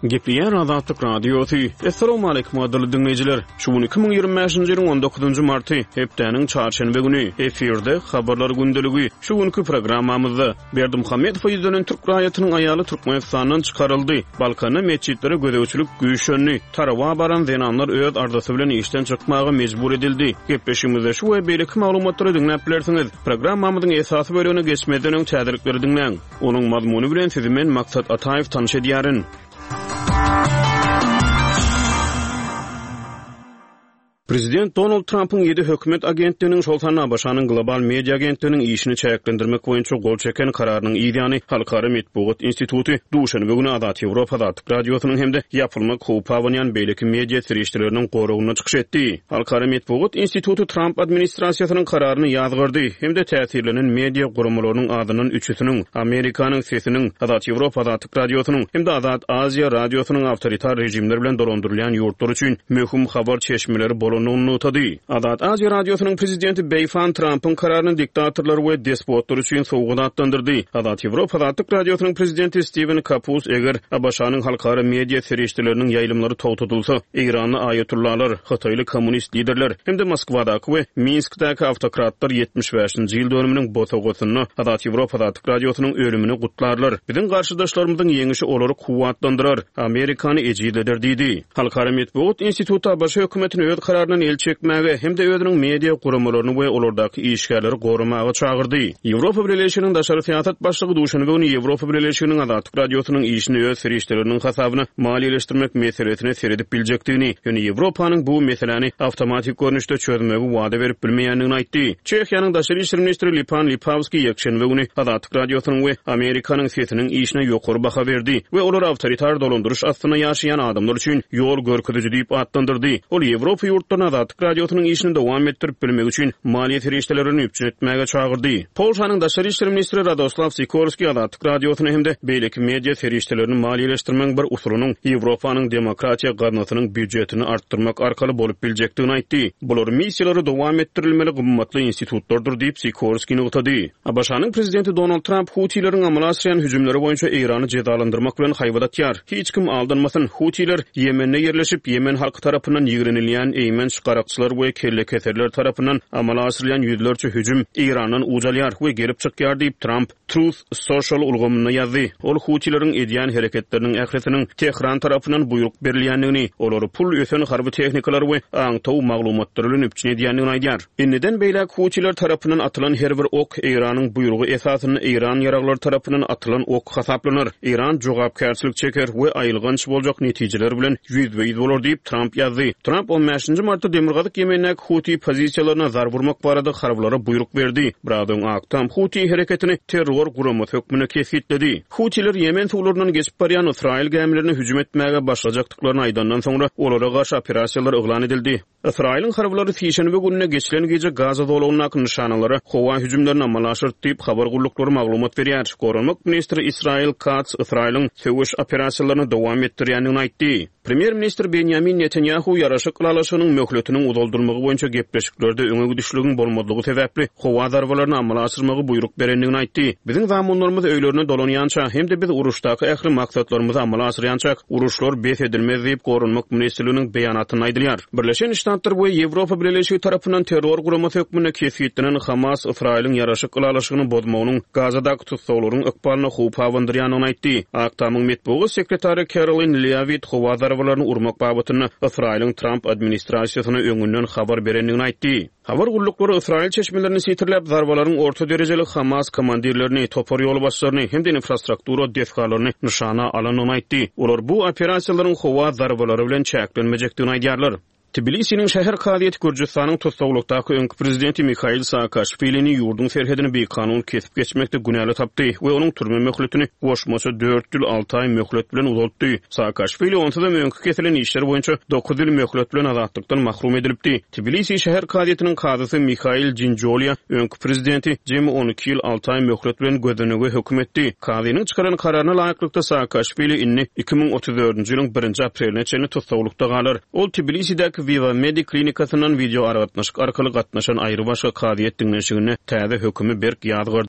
Gepliýär Azatlyk Radiosu. Assalamu alaykum adly dinleyijiler. Şu 2025-nji ýylyň 19-njy marty, hepdeniň çarşembe güni efirde habarlar gündeligi. Şu günkü programmamyzda Berdimuhammedow ýüzünen Türk raýatynyň aýaly Türkmenistanyň çykaryldy. Balkana meçitlere gödäwçilik güýşenli. Tarawa baran zenanlar öz ardasy bilen işden çykmagy mejbur edildi. Gepleşigimizde şu we beýleki maglumatlary dinläp bilersiňiz. Programmamyzyň esasy bölügine geçmeden öň täzirlikleri dinleň. Onuň mazmuny bilen sizi men Maksat Ataýew tanyş edýärin. Prezident Donald Trump'ın 7 hökümet agentlerinin Şoltan Abaşanyň global media agentlerinin işini çäklendirmek boýunça gol çeken kararynyň ýa-ni Halkara Medeniýet Instituty duşanby güni Azat Ýewropa Azatlyk Radiosynyň hemde ýapylmak howpa bolýan beýleki media serişçileriniň goragyna çykyş etdi. Halkara Medeniýet Instituty Trump administrasiýasynyň kararyny ýazgyrdy hemde täsirlenen media gurumlarynyň adynyň üçüsiniň Amerikanyň sesiniň Azat Ýewropa Azatlyk Radiosynyň hemde Azat Aziýa Radiosynyň awtoritar rejimler bilen dolandyrylýan ýurtlar üçin möhüm habar çeşmeleri notady. Azat Aziýa Radiosynyň prezidenti Beýfan Trump'ın kararyny diktatorlar we despotlar üçin sowgat atlandyrdy. Azat Ýewropa Azatlyk Radiosynyň prezidenti Steven Kapus eger Abaşanyň halkara media serişçileriniň ýaýlymlary towtudylsa, Irany aýatullar, Hataýly kommunist liderler hemde Moskwadaky we Minskdäki awtokratlar 75-nji ýyl dönüminiň bosagosyny Azat Ýewropa Azatlyk Radiosynyň ölümini gutlarlar. Biziň garşydaşlarymyzyň ýeňişi olary kuwatlandyrar, Amerikany ejizleder diýdi. Halkara Medeniýet Instituty Abaşa hökümetini öz kararyny el çekmäge hemde özüniň media gurumlaryny we olardaky işgärleri gorumagy çagyrdy. Ýewropa Birleşiginiň daşary syýasat başlygy duşanyny we Ýewropa Birleşiginiň Azatlyk Radiosynyň işini öz serişçileriniň hasabyna maliýeleşdirmek meselesine seredip biljekdigini, ýöne Ýewropanyň bu meseleni awtomatik görnüşde çözmegi wada berip bilmeýändigini aýtdy. Çekiýanyň daşary işler ministri Lipan Lipavski ýekşenbe güni Azatlyk Radiosynyň we Amerikanyň sesiniň işine ýokary baha berdi we olar awtoritar dolandyryş astyna ýaşaýan adamlar üçin ýol görkeziji diýip atlandyrdy. Ol Ýewropa ýurtlaryna Azatlyk Radiosynyň işini dowam etdirip bilmek üçin maliýet serişçilerini üpçün etmäge çagyrdy. Polşanyň daşary işler ministri Radoslav Sikorski Azatlyk Radiosyny hemde beýleki media serişçilerini maliýeleşdirmek bir usulynyň Ýewropanyň demokratiýa gadnasynyň büdjetini artdyrmak arkaly bolup biljekdigini aýtdy. Bular missiýalary dowam etdirilmeli gymmatly institutlardyr diýip Sikorski nutady. Abaşanyň prezidenti Donald Trump Hutileriň amal asýan hüjümleri boýunça Irany jezalandyrmak bilen haýwadatýar. Hiç kim aldanmasyn, Hutiler Ýemende ýerleşip Ýemen halky tarapyndan ýigrenilýän eýmen şykarakçylar we kelle keserler tarapyndan amala asyrylýan ýüzlerçe hüjüm Iranyň ujalýar we gelip çykýar diýip Trump Truth Social ulgamyna ýazdy. Ol Hutileriň edýän hereketleriniň ähretiniň Tehran tarapyndan buyruk berilýändigini, olary pul ösen harby tehnikalar we aňtaw maglumatlar bilen üpçün edýändigini aýdýar. Enneden beýlek Hutiler tarapyndan atylan her bir ok Iranyň buyrugy esasyny Iran ýaraglary tarapyndan atylan ok hasaplanır. Iran jogapkärçilik çeker we aýylganç boljak netijeler bilen ýüzbeýiz bolar diýip Trump ýazdy. Trump 15-nji martda Demirgazyk Ýemendäki Huti pozisiýalaryna zar vurmak barada harbylara buyruk berdi. Birazdan aktam Huti hereketini terror gurumy hökmüne kefitledi. Hutiler Ýemen suwlaryndan geçip barýan Israil gemlerini hüjüm etmäge başlajakdyklaryny aýdandan soňra olara garşy operasiýalar eglan edildi. Israil'in harbylary Şeýşenbe gününe geçilen gece Gaza dolagynyň nişanalary howa hüjümlerini amalaşyrt diýip habar guruluklary maglumat berýär. Gorunmak ministri Israil Katz Israil'in söwüş operasiýalaryny dowam etdirýändigini aýtdy. Premier minister Benjamin Netanyahu ýaraşyk kılalaşynyň möhletiniň udoldurmagy boýunça gepleşiklerde öňe düşlügin bolmadygy sebäpli howa zarbalaryny amala asyrmagy buyruk berendigini aýtdy. Biziň zamanlarymyz öýlerine dolanýança hemde biz uruşdaky ähli maksatlarymyzy amala asyrýança uruşlar bes edilmez diýip gorunmak ministrliginiň beýanatyny aýdylýar. Birleşen Ştatlar we Ýewropa Birleşigi tarapyndan terror gurumy hökmüne kefitlenen Hamas Israil'in ýaraşyk kılalaşygyny bozmagynyň Gazadaky tutsaklaryň ykbalyna howpa wandyrýanyny aýtdy. Aktamyň medeniýet sekretary Caroline Leavitt howa zarbalaryny urmak babatyny Israil'in Trump administrasiýasyna öňünden habar berendigini aýtdy. Habar guruluklary Israil çeşmelerini sitirläp zarbalaryň orta derejeli Hamas komandirlerini, topar ýol başlaryny hemde infrastruktura defgalaryny nişana alanyny aýtdy. Olar bu operasiýalaryň howa zarbalary bilen çäklenmejekdigini aýdýarlar. Tbilisi'nin şäher kadyeti Gürjistanyň tutsawlykdaky öňkü prezidenti Mikhail Saakashvili'ni ýurdun serhedini beýkanun kesip geçmekde günäli tapdy we onuň türme möhletini goşmasy 4 ýyl 6 aý möhlet bilen uzatdy. Saakashvili onsuzda öňkü kesilen işler boýunça 9 ýyl möhlet bilen azatlıkdan mahrum edilipdi. Tbilisi şäher kadyetiniň kadysy Mikhail Jinjolya öňkü prezidenti jemi 12 ýyl 6 aý möhlet bilen gözlenige hökm etdi. Kadynyň çykaran kararyna laýyklykda Saakashvili inni 2034-nji ýylyň 1 apreline çenli tutsawlykda galar. Ol Tbilisi'däki Viva Medi klinikasyndan video aratnaşyk arkaly gatnaşan aýry başga kadyet dinleşigine täze hökümi berk ýazgyrdy.